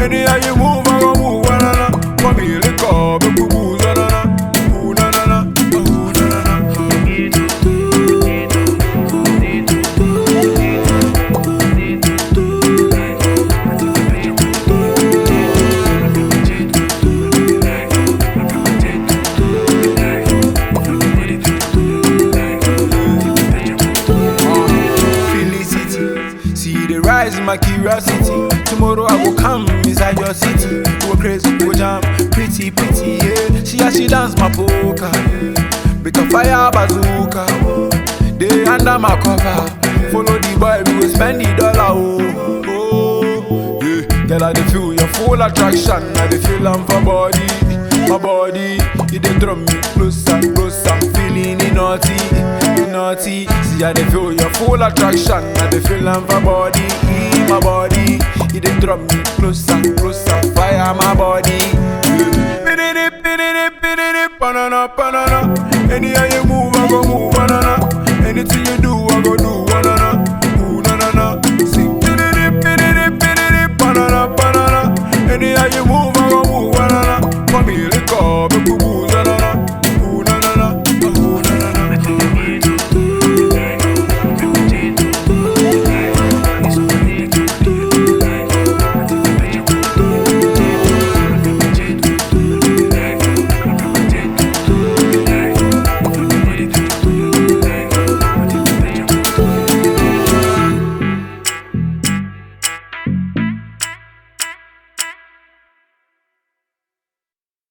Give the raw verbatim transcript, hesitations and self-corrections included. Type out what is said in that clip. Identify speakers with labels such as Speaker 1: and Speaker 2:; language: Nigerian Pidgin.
Speaker 1: Anyhow you move, I go move, na na na. For me, lick up, boo boo, na na na. Ooh na na na, ooh na na na. Felicity, see the rise in my curiosity. Tomorrow I will come inside your city. Go crazy, go jam, pretty, pretty, yeah. See how she dance my polka, make a fire bazooka. They under my cover, follow the boy, we will spend the dollar, oh, oh, yeah. Girl, I dey feel your full attraction, I dey feel am for body, my body. You dey draw me closer, closer, I'm feeling it naughty, it naughty. See I dey feel your full attraction, I dey feel am for body, my body. You dey draw me closer, closer, fire my body. Pididi, pididi, pididi, banana, banana. Anyhow you move,